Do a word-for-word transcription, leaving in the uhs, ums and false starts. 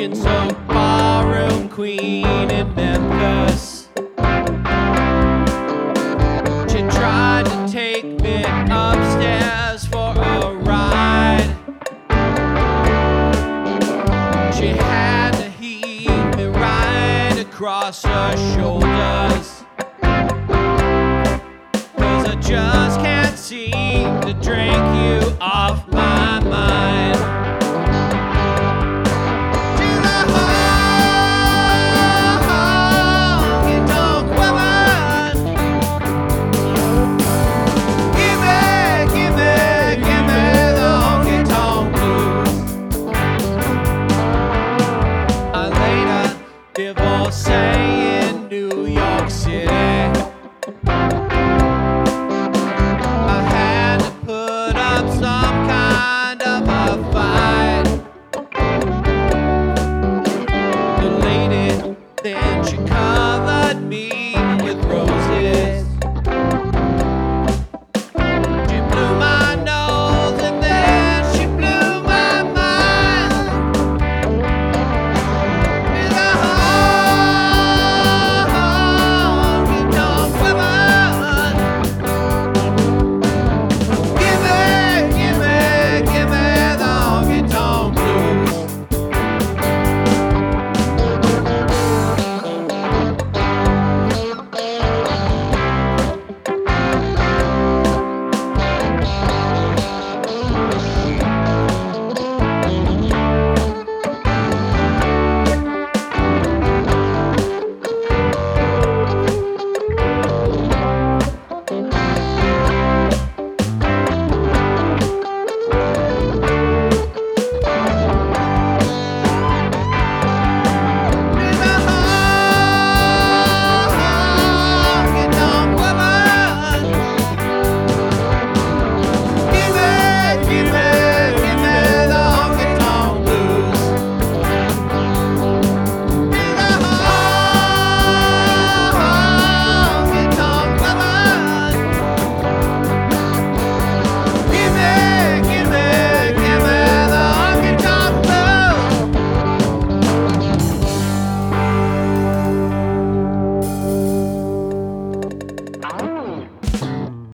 skin soaked ballroom queen in Memphis. She tried to take me upstairs for a ride. She had to heave me right across her shoulders, 'cause I just can't seem to drink you all